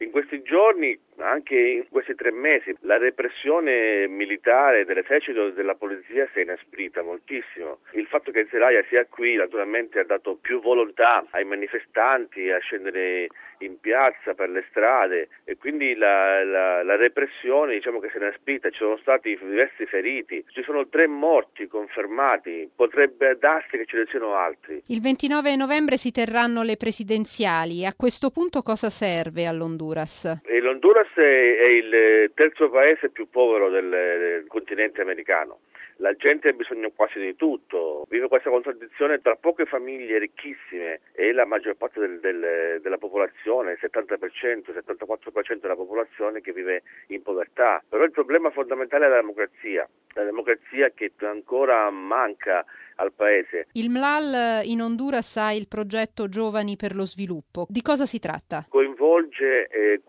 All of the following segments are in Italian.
In questi giorni, anche in questi 3 mesi, la repressione militare dell'esercito e della polizia si è inasprita moltissimo. Il fatto che Zelaya sia qui naturalmente ha dato più volontà ai manifestanti a scendere in piazza, per le strade, e quindi la repressione che si è inasprita. Ci sono stati diversi feriti, ci sono 3 morti confermati, potrebbe darsi che ce ne siano altri. Il 29 novembre si terranno le presidenziali. A questo punto cosa serve all'Honduras? L'Honduras è il terzo paese più povero del continente americano. La gente ha bisogno quasi di tutto, vive questa contraddizione tra poche famiglie ricchissime e la maggior parte della popolazione, il 70%, il 74% della popolazione che vive in povertà. Però il problema fondamentale è la democrazia che ancora manca al paese. Il MLAL in Honduras ha il progetto Giovani per lo Sviluppo. Di cosa si tratta? Coinvolge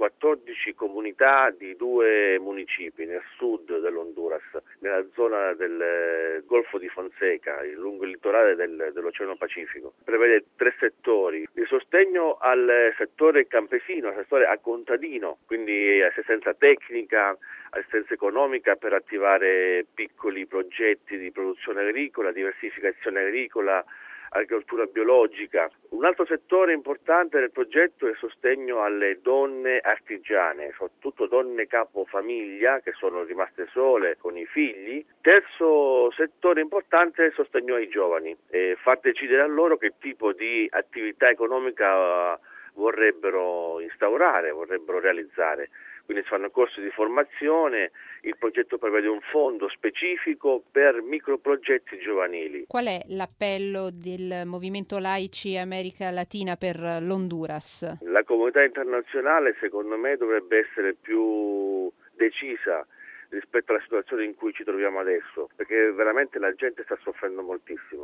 14 comunità di 2 municipi nel sud dell'Honduras, nella zona del Golfo di Fonseca, lungo il litorale dell'Oceano Pacifico. Prevede 3 settori: il sostegno al settore campesino, al settore contadino, quindi assistenza tecnica, assistenza economica per attivare piccoli progetti di produzione agricola, diversificazione agricola, agricoltura biologica. Un altro settore importante del progetto è il sostegno alle donne artigiane, soprattutto donne capofamiglia che sono rimaste sole con i figli. Terzo settore importante è il sostegno ai giovani, far decidere a loro che tipo di attività economica vorrebbero instaurare, vorrebbero realizzare. Quindi si fanno corsi di formazione, il progetto prevede un fondo specifico per microprogetti giovanili. Qual è l'appello del Movimento Laici America Latina per l'Honduras? La comunità internazionale secondo me dovrebbe essere più decisa rispetto alla situazione in cui ci troviamo adesso, perché veramente la gente sta soffrendo moltissimo.